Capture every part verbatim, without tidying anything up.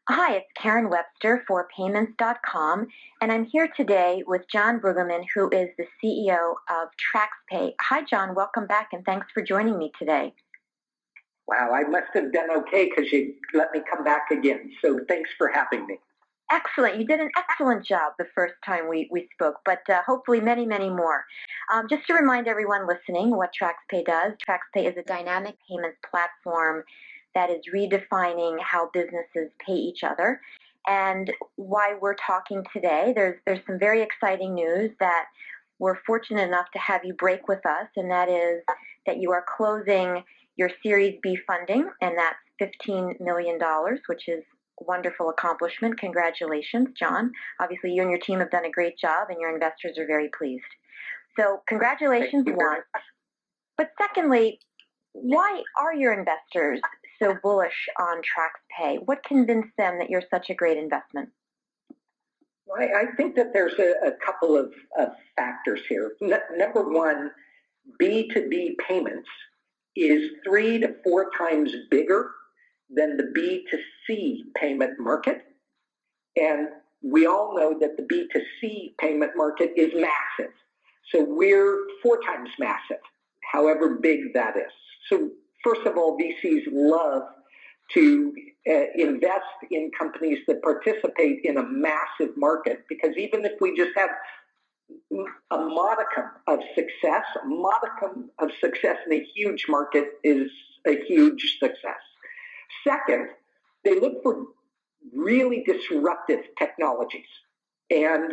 Hi, it's Karen Webster for payments dot com, and I'm here today with John Brueggemann, who is the C E O of TraxPay. Hi, John. Welcome back, and thanks for joining me today. Wow, I must have done okay because you let me come back again. So thanks for having me. Excellent. You did an excellent job the first time we, we spoke, but uh, hopefully many, many more. Um, just to remind everyone listening what TraxPay does, TraxPay is a dynamic payments platform that is redefining how businesses pay each other. And why we're talking today, there's there's some very exciting news that we're fortunate enough to have you break with us, and that is that you are closing your Series B funding, and that's fifteen million dollars, which is a wonderful accomplishment. Congratulations, John. Obviously, you and your team have done a great job, and your investors are very pleased. So congratulations, one. But secondly, why are your investors so bullish on TraxPay? What convinced them that you're such a great investment? Well, I think that there's a, a couple of, of factors here. N- number one, B two B payments is three to four times bigger than the B two C payment market. And we all know that the B two C payment market is massive. So we're four times massive, however big that is. So first of all, V Cs love to uh, invest in companies that participate in a massive market, because even if we just have a modicum of success, a modicum of success in a huge market is a huge success. Second, they look for really disruptive technologies. And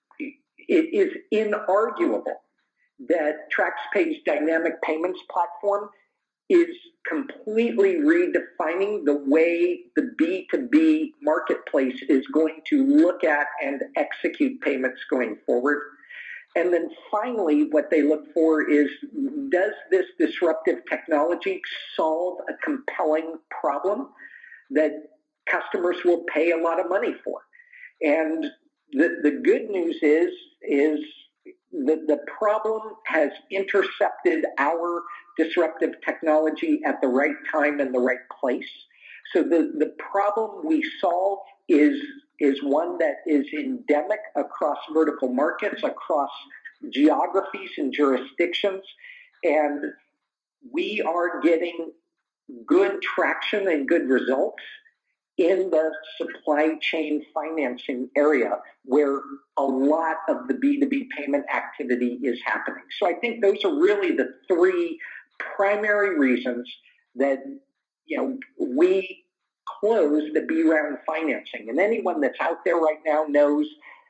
it is inarguable that TraxPay's dynamic payments platform is completely redefining the way the B two B marketplace is going to look at and execute payments going forward. And then finally, what they look for is, does this disruptive technology solve a compelling problem that customers will pay a lot of money for? And the, the good news is, is the, the problem has intercepted our disruptive technology at the right time and the right place. So the, the problem we solve is, is one that is endemic across vertical markets, across geographies and jurisdictions, and we are getting good traction and good results in the supply chain financing area, where a lot of the B two B payment activity is happening. So I think those are really the three primary reasons that, you know, we close the B round financing. And anyone that's out there right now knows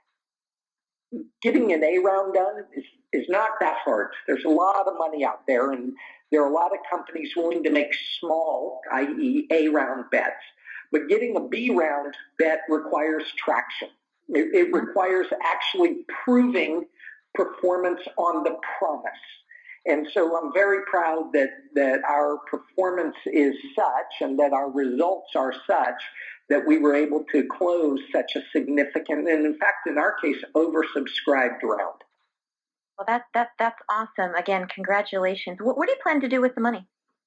getting an A round done is, is not that hard. There's a lot of money out there, and there are a lot of companies willing to make small, that is A round bets. But getting a B round bet requires traction. It, it requires actually proving performance on the promise. And so I'm very proud that, that our performance is such and that our results are such that we were able to close such a significant, and in fact, in our case, oversubscribed round. Well, that, that, that's awesome. Again, congratulations. What, what do you plan to do with the money?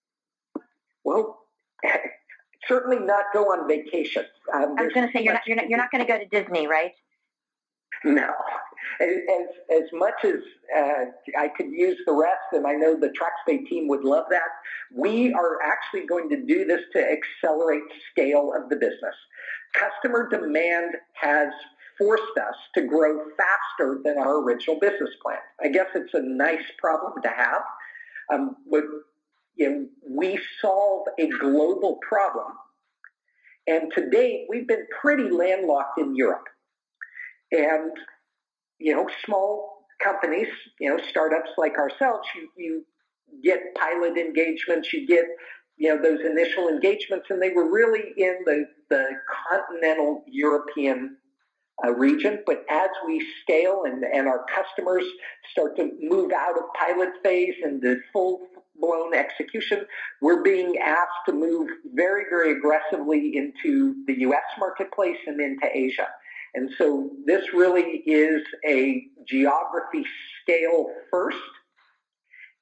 Well, certainly not go on vacation. Um, I was going to say, you're not, you're not, you're not going to go to Disney, right? No. As, as much as uh, I could use the rest, and I know the TraxPay team would love that, we are actually going to do this to accelerate scale of the business. Customer demand has forced us to grow faster than our original business plan. I guess it's a nice problem to have. Um, but you know, we solve a global problem. And to date, we've been pretty landlocked in Europe. And, you know, small companies, you know, startups like ourselves, you, you get pilot engagements, you get, you know, those initial engagements, and they were really in the, the continental European uh, region. But as we scale and, and our customers start to move out of pilot phase and the full-blown execution, we're being asked to move very, very aggressively into the U S marketplace and into Asia. And so this really is a geography scale first.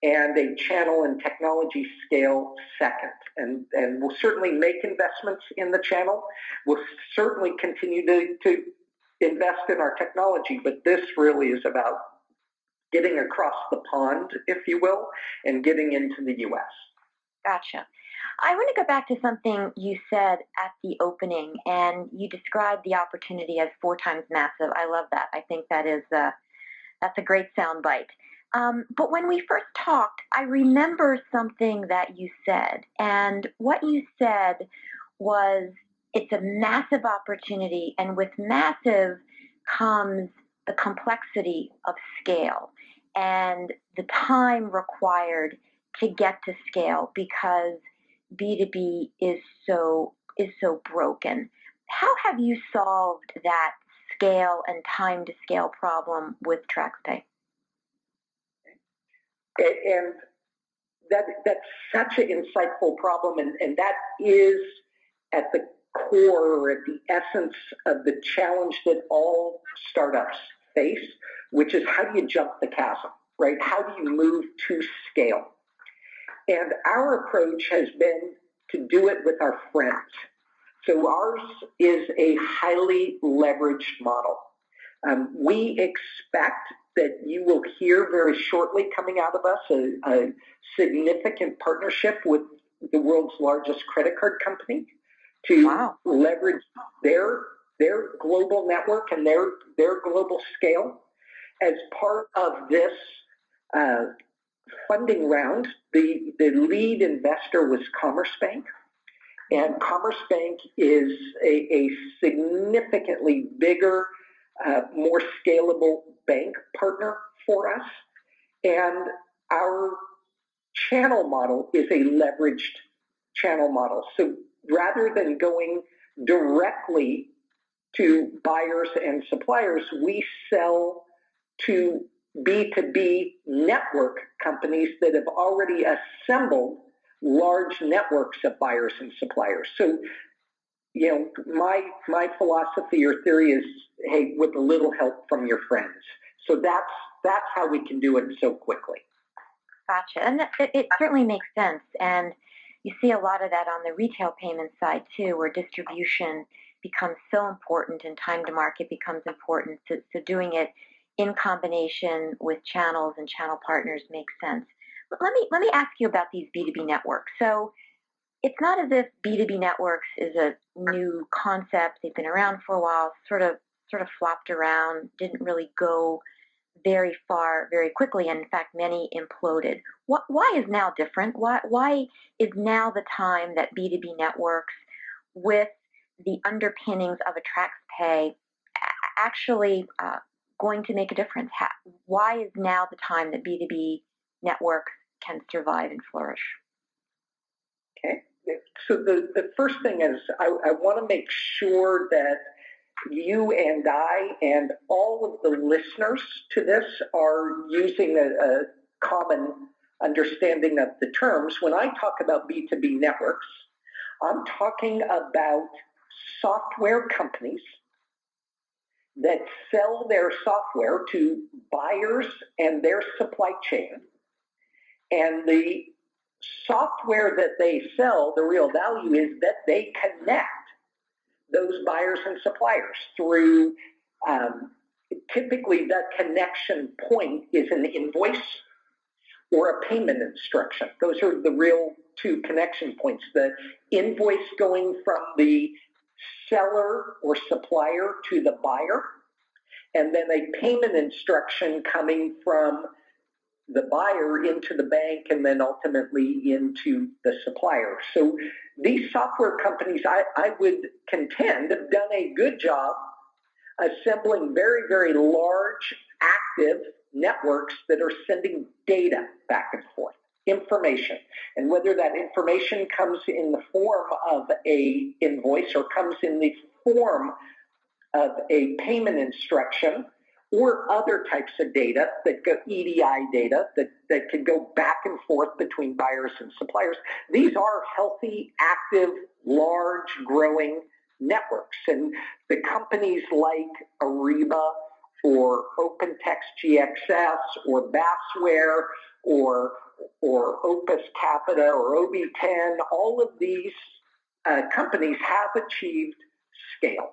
and a channel and technology scale second. And, and we'll certainly make investments in the channel. We'll certainly continue to, to invest in our technology, but this really is about getting across the pond, if you will, and getting into the U S. Gotcha. I want to go back to something you said at the opening, and you described the opportunity as four times massive. I love that. I think that is uh, that's a great soundbite. Um, but when we first talked, I remember something that you said, and what you said was it's a massive opportunity, and with massive comes the complexity of scale and the time required to get to scale because B two B is so is so broken. How have you solved that scale and time to scale problem with TraxPay? And that that's such an insightful problem, and, and that is at the core or at the essence of the challenge that all startups face, which is how do you jump the chasm, right? How do you move to scale? And our approach has been to do it with our friends. So ours is a highly leveraged model. Um, we expect that you will hear very shortly coming out of us a, a significant partnership with the world's largest credit card company to wow. leverage their their global network and their their global scale. As part of this uh, funding round, the, the lead investor was Commerce Bank. And Commerce Bank is a, a significantly bigger, uh, more scalable bank partner for us. And our channel model is a leveraged channel model. So rather than going directly to buyers and suppliers, we sell to B two B network companies that have already assembled large networks of buyers and suppliers. So, you know, my my philosophy or theory is, hey, with a little help from your friends. So that's that's how we can do it so quickly. Gotcha, and it, it certainly makes sense. And you see a lot of that on the retail payment side too, where distribution becomes so important and time to market becomes important. So, so doing it in combination with channels and channel partners makes sense. But let me let me ask you about these B two B networks. So it's not as if B two B networks is a new concept. They've been around for a while, sort of sort of flopped around, didn't really go very far very quickly, and in fact many imploded. What, why is now different? Why why is now the time that B two B networks with the underpinnings of a TraxPay actually uh, going to make a difference? How, why is now the time that B two B networks can survive and flourish? Okay. So the, the first thing is I, I want to make sure that you and I and all of the listeners to this are using a, a common understanding of the terms. When I talk about B two B networks, I'm talking about software companies that sell their software to buyers and their supply chain. And the software that they sell, the real value is that they connect those buyers and suppliers through, um, typically the connection point is an invoice or a payment instruction. Those are the real two connection points. The invoice going from the seller or supplier to the buyer, and then a payment instruction coming from the buyer into the bank and then ultimately into the supplier. So these software companies, I, I would contend, have done a good job assembling very, very large active networks that are sending data back and forth, information. And whether that information comes in the form of a invoice or comes in the form of a payment instruction or other types of data that go E D I data that, that can go back and forth between buyers and suppliers. These are healthy, active, large, growing networks. And the companies like Ariba or OpenText G X S or Bassware or or Opus Capita or O B ten, all of these uh, companies have achieved scale.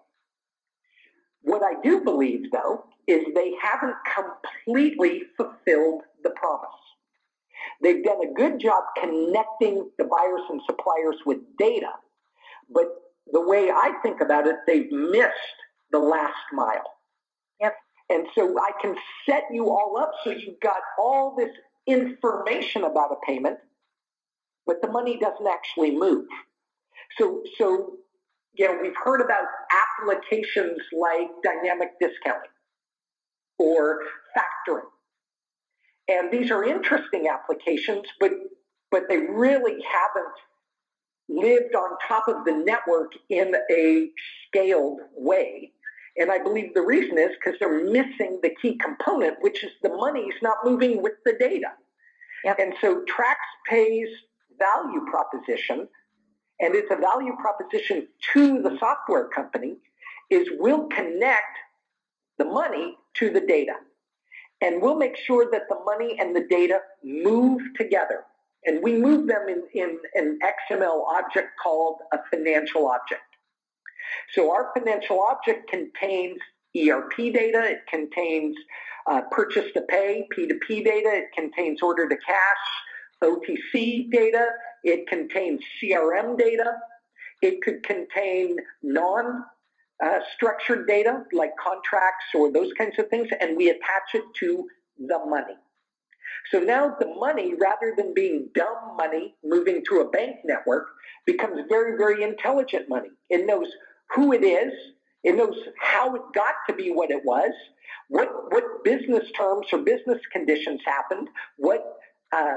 What I do believe, though, is they haven't completely fulfilled the promise. They've done a good job connecting the buyers and suppliers with data, but the way I think about it, they've missed the last mile. Yep. And so I can set you all up so you've got all this information about a payment, but the money doesn't actually move. So, so you know, we've heard about applications like dynamic discounting or factoring. And these are interesting applications, but, but they really haven't lived on top of the network in a scaled way. And I believe the reason is because they're missing the key component, which is the money's not moving with the data. Yep. And so TraxPay's value proposition, and it's a value proposition to the software company, is we'll connect the money to the data. And we'll make sure that the money and the data move together. And we move them in, in an X M L object called a financial object. So our financial object contains E R P data, it contains uh, purchase to pay, P two P data, it contains order to cash, O T C data, it contains C R M data, it could contain non uh, structured data like contracts or those kinds of things, and we attach it to the money. So now the money, rather than being dumb money moving through a bank network, becomes very, very intelligent money. It knows who it is. It knows how it got to be what it was, what, what business terms or business conditions happened, what uh,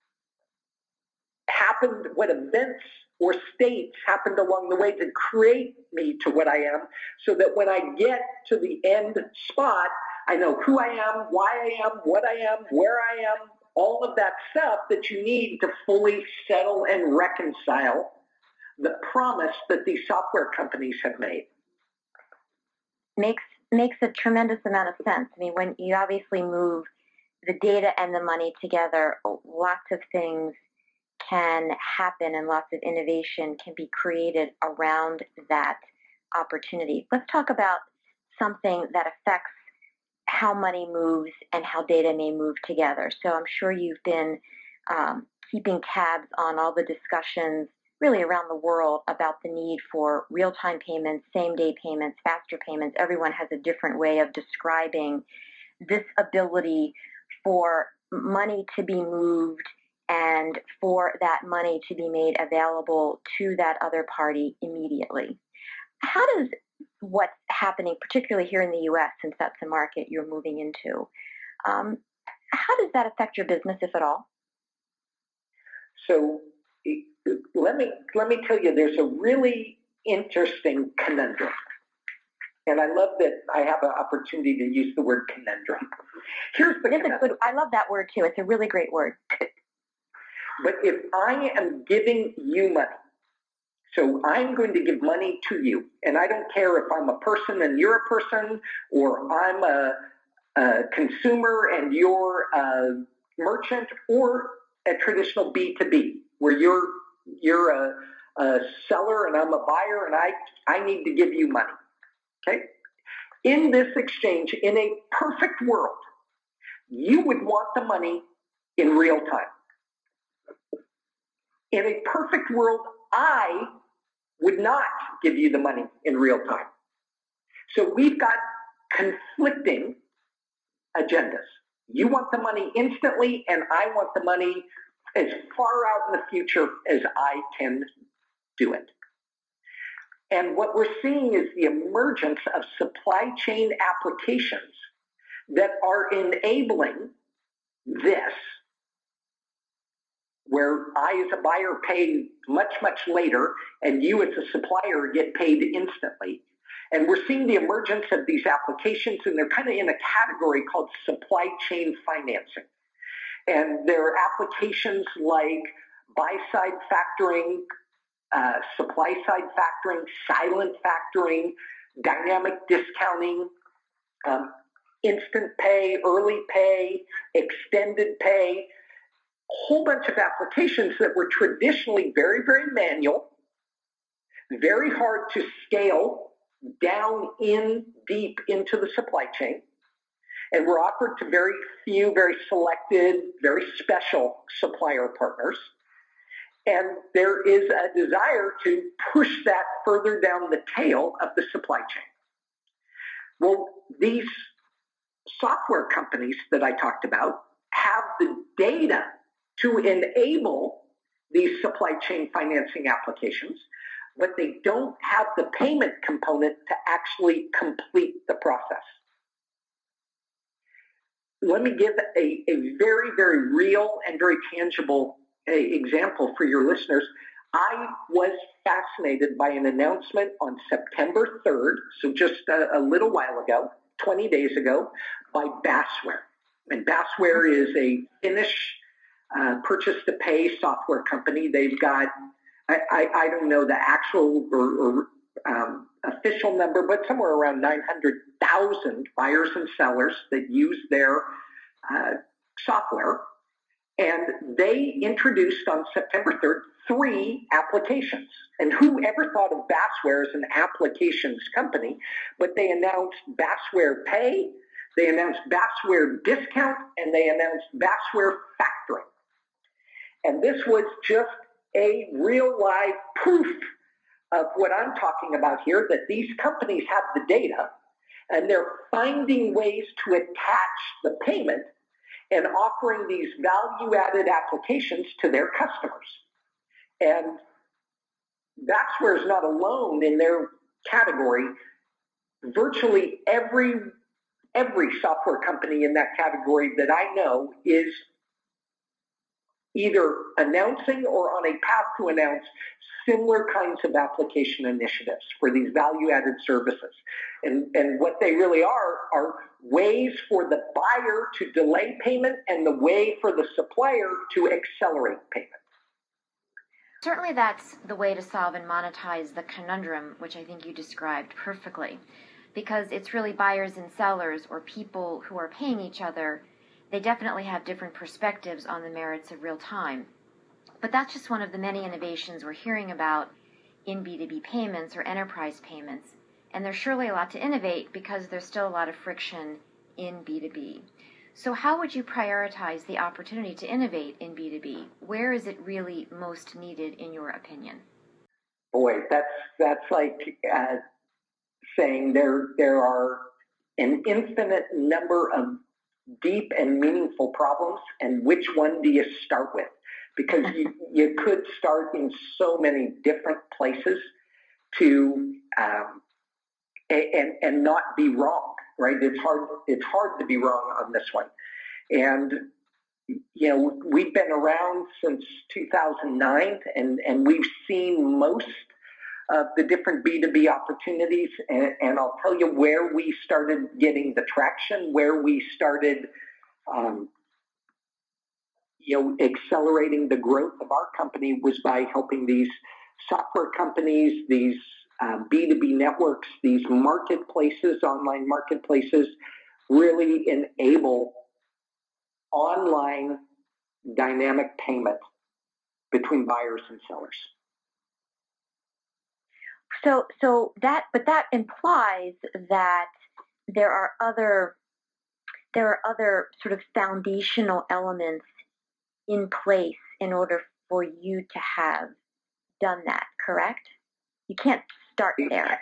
happened, what events or states happened along the way to create me to what I am, so that when I get to the end spot, I know who I am, why I am, what I am, where I am, all of that stuff that you need to fully settle and reconcile the promise that these software companies have made. Makes makes a tremendous amount of sense. I mean, when you obviously move the data and the money together, lots of things can happen and lots of innovation can be created around that opportunity. Let's talk about something that affects how money moves and how data may move together. So I'm sure you've been um, keeping tabs on all the discussions really around the world about the need for real-time payments, same-day payments, faster payments. Everyone has a different way of describing this ability for money to be moved and for that money to be made available to that other party immediately. How does what's happening, particularly here in the U S, since that's the market you're moving into, um, how does that affect your business, if at all? So let me let me tell you, there's a really interesting conundrum. And I love that I have an opportunity to use the word conundrum. Here's the conundrum. Good, I love that word, too. It's a really great word. But if I am giving you money, so I'm going to give money to you, and I don't care if I'm a person and you're a person, or I'm a, a consumer and you're a merchant, or a traditional B two B, where you're you're a, a seller and I'm a buyer, and I, I need to give you money. Okay? In this exchange, in a perfect world, you would want the money in real time. In a perfect world, I would not give you the money in real time. So we've got conflicting agendas. You want the money instantly, and I want the money as far out in the future as I can do it. And what we're seeing is the emergence of supply chain applications that are enabling this, where I as a buyer pay much, much later, and you as a supplier get paid instantly. And we're seeing the emergence of these applications, and they're kind of in a category called supply chain financing. And there are applications like buy-side factoring, uh, supply-side factoring, silent factoring, dynamic discounting, um, instant pay, early pay, extended pay. whole bunch of applications that were traditionally very, very manual, very hard to scale down in deep into the supply chain, and were offered to very few, very selected, very special supplier partners. And there is a desire to push that further down the tail of the supply chain. Well, these software companies that I talked about have the data to enable these supply chain financing applications, but they don't have the payment component to actually complete the process. Let me give a, a very, very real and very tangible uh, example for your listeners. I was fascinated by an announcement on September third, so just a, a little while ago, twenty days ago, by Basware. And Basware is a Finnish uh, purchase-to-pay software company. They've got, I, I, I don't know the actual or, or um, official number, but somewhere around nine hundred thousand buyers and sellers that use their uh, software. And they introduced on September third three applications. And whoever thought of Basware as an applications company, but they announced Basware Pay, they announced Basware Discount, and they announced Basware Factoring. And this was just a real live proof of what I'm talking about here, that these companies have the data and they're finding ways to attach the payment and offering these value-added applications to their customers. And Basware is not alone in their category. Virtually every, every software company in that category that I know is either announcing or on a path to announce similar kinds of application initiatives for these value-added services. And, and what they really are are ways for the buyer to delay payment and the way for the supplier to accelerate payment. Certainly that's the way to solve and monetize the conundrum, which I think you described perfectly, because it's really buyers and sellers or people who are paying each other. They definitely have different perspectives on the merits of real time. But that's just one of the many innovations we're hearing about in B two B payments or enterprise payments. And there's surely a lot to innovate because there's still a lot of friction in B two B. So how would you prioritize the opportunity to innovate in B two B? Where is it really most needed in your opinion? Boy, that's that's like uh, saying there there are an infinite number of deep and meaningful problems, and which one do you start with? Because you, you could start in so many different places to um, and and not be wrong, right? It's hard it's hard to be wrong on this one. And you know, we've been around since two thousand nine, and and we've seen most of the different B two B opportunities, and, and I'll tell you where we started getting the traction, where we started um, you know, accelerating the growth of our company was by helping these software companies, these um, B two B networks, these marketplaces, online marketplaces, really enable online dynamic payment between buyers and sellers. So, so that, but that implies that there are other, there are other sort of foundational elements in place in order for you to have done that, correct? You can't start there.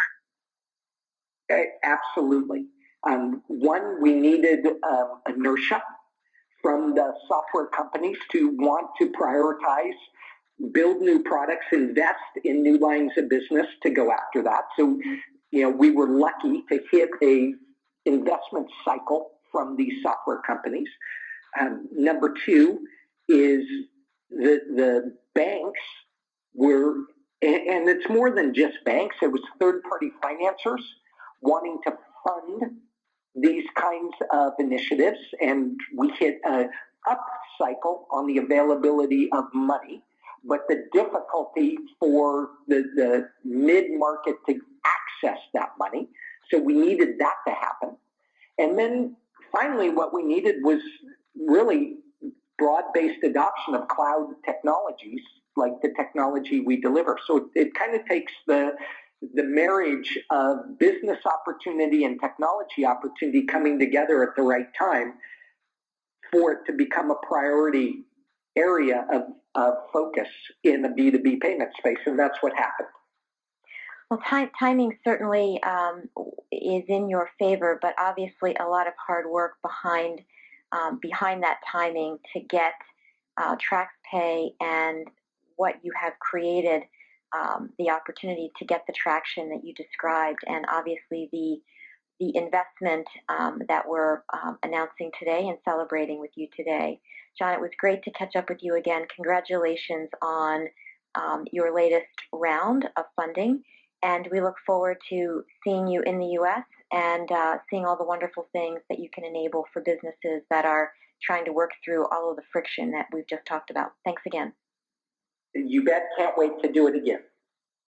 Absolutely. Um, one, we needed uh, inertia from the software companies to want to prioritize, build new products, invest in new lines of business to go after that. So, you know, we were lucky to hit a investment cycle from these software companies. Um, number two is the the banks were, and it's more than just banks, it was third-party financiers wanting to fund these kinds of initiatives, and we hit a up cycle on the availability of money, but the difficulty for the, the mid-market to access that money. So we needed that to happen. And then finally, what we needed was really broad-based adoption of cloud technologies like the technology we deliver. So it, it kind of takes the the marriage of business opportunity and technology opportunity coming together at the right time for it to become a priority area of, of focus in the B two B payment space, and that's what happened. Well, time, timing certainly um, is in your favor, but obviously a lot of hard work behind um, behind that timing to get uh, TraxPay and what you have created, um, the opportunity to get the traction that you described, and obviously the the investment um, that we're um, announcing today and celebrating with you today. John, it was great to catch up with you again. Congratulations on um, your latest round of funding, and we look forward to seeing you in the U S and uh, seeing all the wonderful things that you can enable for businesses that are trying to work through all of the friction that we've just talked about. Thanks again. You bet. Can't wait to do it again.